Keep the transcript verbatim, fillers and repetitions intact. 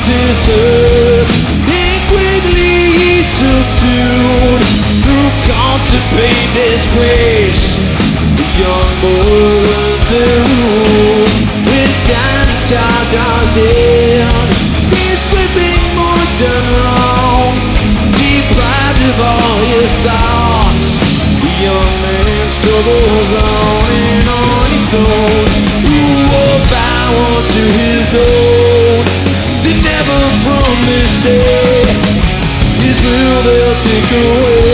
deserve. And quickly he's subdued through constant disgrace. The young boy learns the rules when tiny child draws in. He's flipping more done wrong, deprived of all his thoughts. The young man struggles on and on his own. Who will bow to his own? That never from this day his will they'll take away.